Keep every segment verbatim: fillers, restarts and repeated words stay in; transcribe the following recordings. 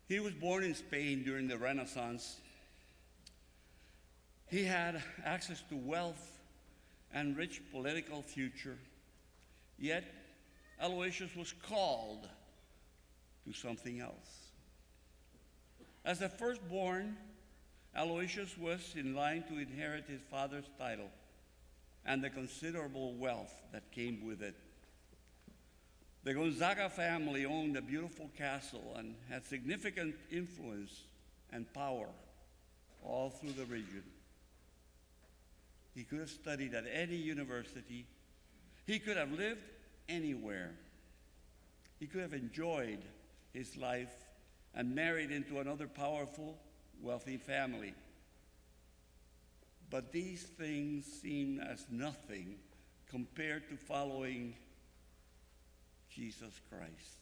He was born in Spain during the Renaissance. He had access to wealth and rich political future. Yet, Aloysius was called to something else. As the firstborn, Aloysius was in line to inherit his father's title and the considerable wealth that came with it. The Gonzaga family owned a beautiful castle and had significant influence and power all through the region. He could have studied at any university. He could have lived anywhere. He could have enjoyed his life and married into another powerful, wealthy family. But these things seem as nothing compared to following Jesus Christ.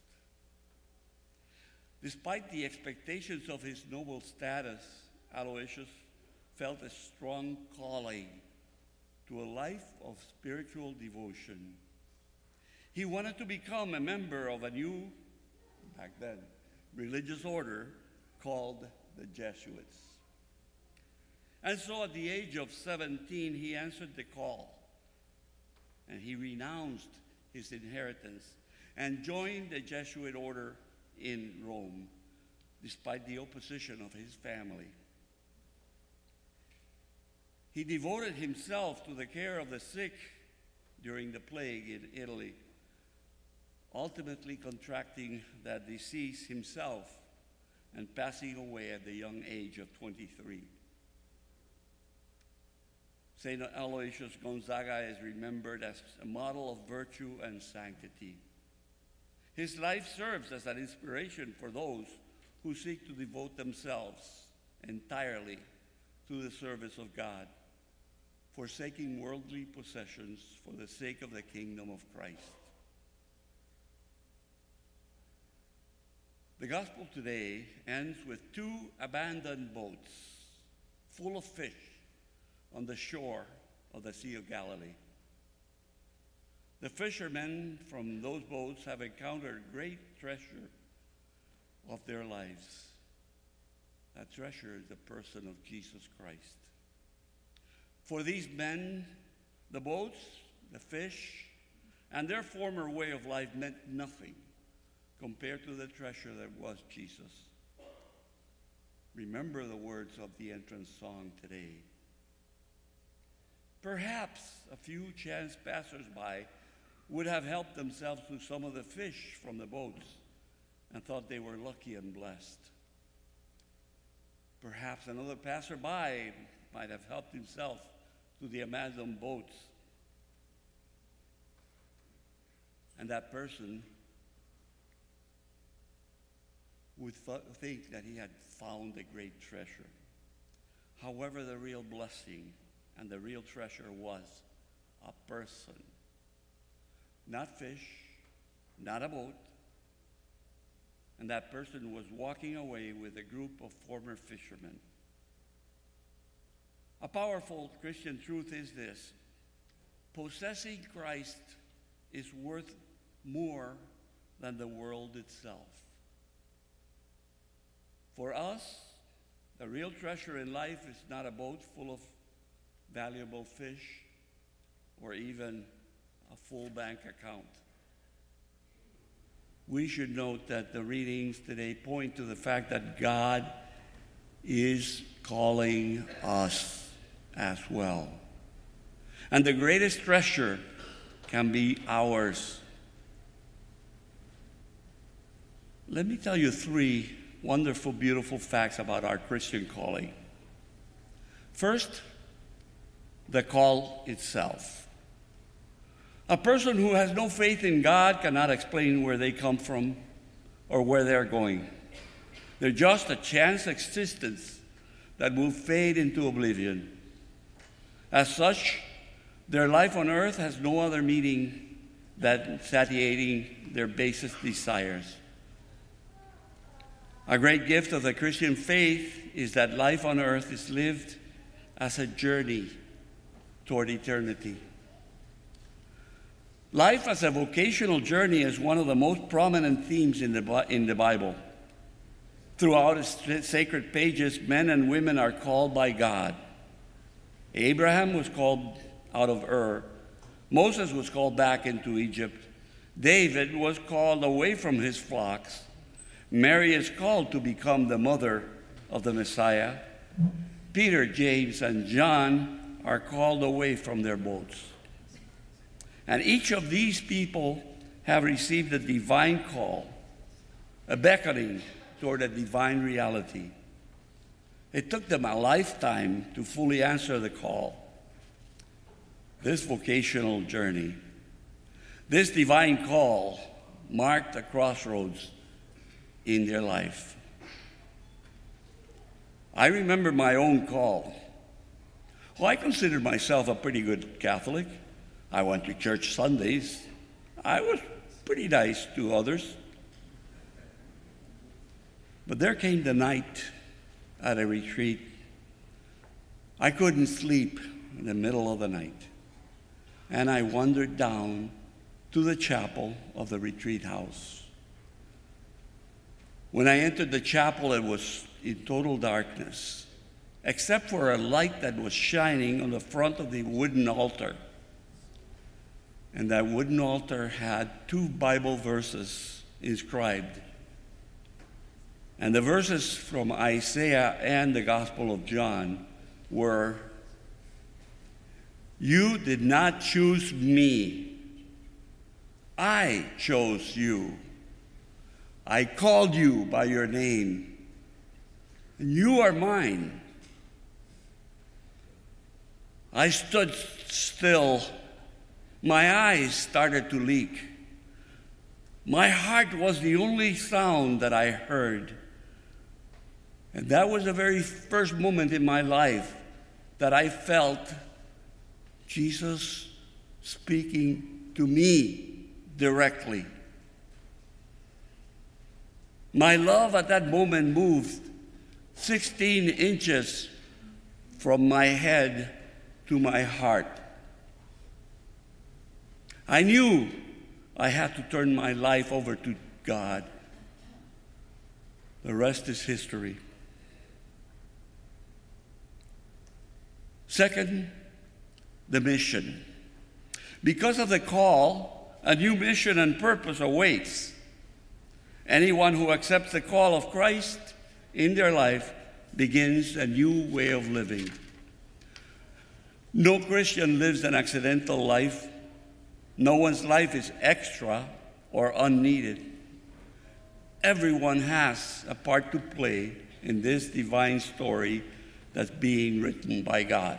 Despite the expectations of his noble status, Aloysius felt a strong calling to a life of spiritual devotion. He wanted to become a member of a new, back then, religious order called the Jesuits. And so at the age of seventeen, he answered the call, and he renounced his inheritance and joined the Jesuit order in Rome, despite the opposition of his family. He devoted himself to the care of the sick during the plague in Italy, ultimately contracting that disease himself and passing away at the young age of twenty-three. Saint Aloysius Gonzaga is remembered as a model of virtue and sanctity. His life serves as an inspiration for those who seek to devote themselves entirely to the service of God, forsaking worldly possessions for the sake of the kingdom of Christ. The gospel today ends with two abandoned boats full of fish on the shore of the Sea of Galilee. The fishermen from those boats have encountered great treasure of their lives. That treasure is the person of Jesus Christ. For these men, the boats, the fish, and their former way of life meant nothing compared to the treasure that was Jesus. Remember the words of the entrance song today. Perhaps a few chance passers-by would have helped themselves to some of the fish from the boats and thought they were lucky and blessed. Perhaps another passerby might have helped himself to the abandoned boats, and that person would th- think that he had found a great treasure. However, the real blessing and the real treasure was a person. Not fish, not a boat. And that person was walking away with a group of former fishermen. A powerful Christian truth is this: possessing Christ is worth more than the world itself. For us, the real treasure in life is not a boat full of valuable fish or even a full bank account. We should note that the readings today point to the fact that God is calling us as well. And the greatest treasure can be ours. Let me tell you three wonderful, beautiful facts about our Christian calling. First, the call itself. A person who has no faith in God cannot explain where they come from or where they're going. They're just a chance existence that will fade into oblivion. As such, their life on earth has no other meaning than satiating their basest desires. A great gift of the Christian faith is that life on earth is lived as a journey toward eternity. Life as a vocational journey is one of the most prominent themes in the, in the Bible. Throughout its sacred pages, men and women are called by God. Abraham was called out of Ur. Moses was called back into Egypt. David was called away from his flocks. Mary is called to become the mother of the Messiah. Peter, James, and John are called away from their boats. And each of these people have received a divine call, a beckoning toward a divine reality. It took them a lifetime to fully answer the call. This vocational journey, this divine call, marked a crossroads in their life. I remember my own call. Well, I considered myself a pretty good Catholic. I went to church Sundays. I was pretty nice to others. But there came the night at a retreat. I couldn't sleep in the middle of the night. And I wandered down to the chapel of the retreat house. When I entered the chapel, it was in total darkness, except for a light that was shining on the front of the wooden altar. And that wooden altar had two Bible verses inscribed. And the verses from Isaiah and the Gospel of John were, "You did not choose me. I chose you. I called you by your name, and you are mine." I stood still. My eyes started to leak. My heart was the only sound that I heard. And that was the very first moment in my life that I felt Jesus speaking to me directly. My love at that moment moved sixteen inches from my head to my heart. I knew I had to turn my life over to God. The rest is history. Second, the mission. Because of the call, a new mission and purpose awaits. Anyone who accepts the call of Christ in their life begins a new way of living. No Christian lives an accidental life. No one's life is extra or unneeded. Everyone has a part to play in this divine story that's being written by God.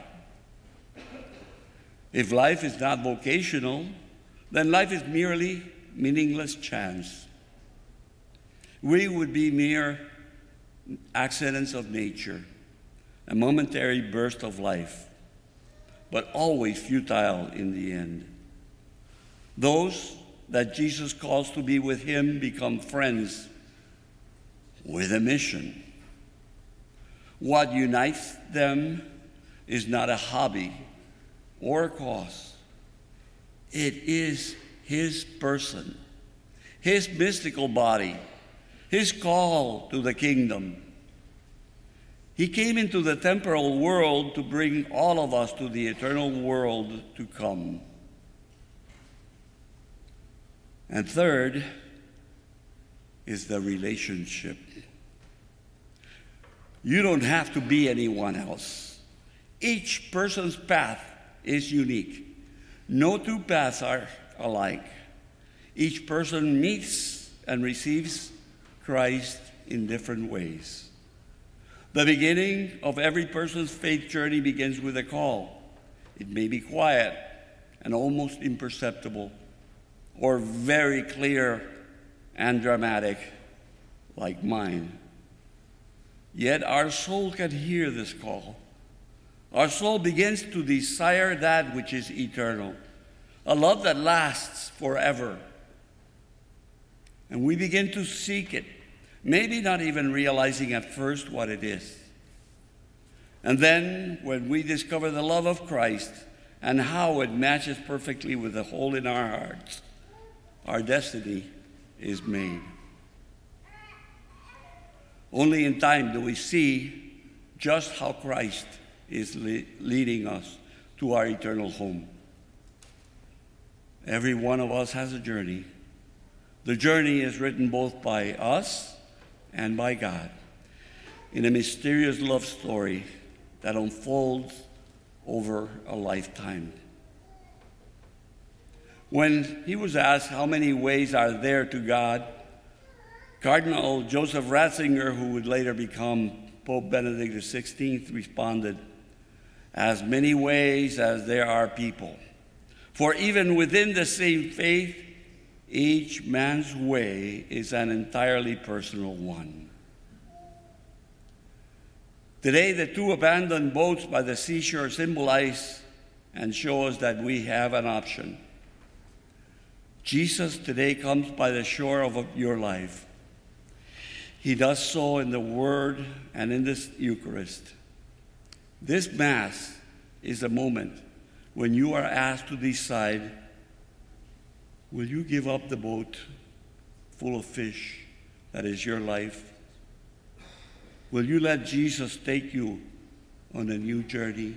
If life is not vocational, then life is merely meaningless chance. We would be mere accidents of nature, a momentary burst of life, but always futile in the end. Those that Jesus calls to be with him become friends with a mission. What unites them is not a hobby or a cause. It is his person, his mystical body, his call to the kingdom. He came into the temporal world to bring all of us to the eternal world to come. And third is the relationship. You don't have to be anyone else. Each person's path is unique. No two paths are alike. Each person meets and receives Christ in different ways. The beginning of every person's faith journey begins with a call. It may be quiet and almost imperceptible, or very clear and dramatic, like mine. Yet our soul can hear this call. Our soul begins to desire that which is eternal, a love that lasts forever. And we begin to seek it, maybe not even realizing at first what it is. And then when we discover the love of Christ and how it matches perfectly with the hole in our hearts, our destiny is made. Only in time do we see just how Christ is le- leading us to our eternal home. Every one of us has a journey. The journey is written both by us and by God in a mysterious love story that unfolds over a lifetime. When he was asked how many ways are there to God, Cardinal Joseph Ratzinger, who would later become Pope Benedict the sixteenth, responded, "As many ways as there are people. For even within the same faith, each man's way is an entirely personal one." Today, the two abandoned boats by the seashore symbolize and show us that we have an option. Jesus today comes by the shore of your life. He does so in the Word and in this Eucharist. This Mass is a moment when you are asked to decide, will you give up the boat full of fish that is your life? Will you let Jesus take you on a new journey?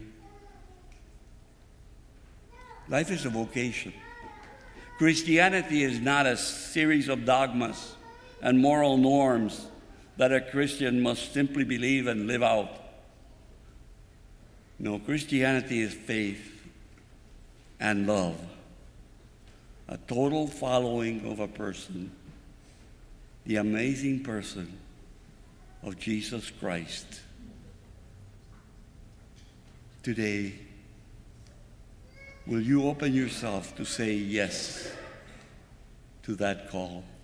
Life is a vocation. Christianity is not a series of dogmas and moral norms that a Christian must simply believe and live out. No, Christianity is faith and love, a total following of a person, the amazing person of Jesus Christ. Today, will you open yourself to say yes to that call?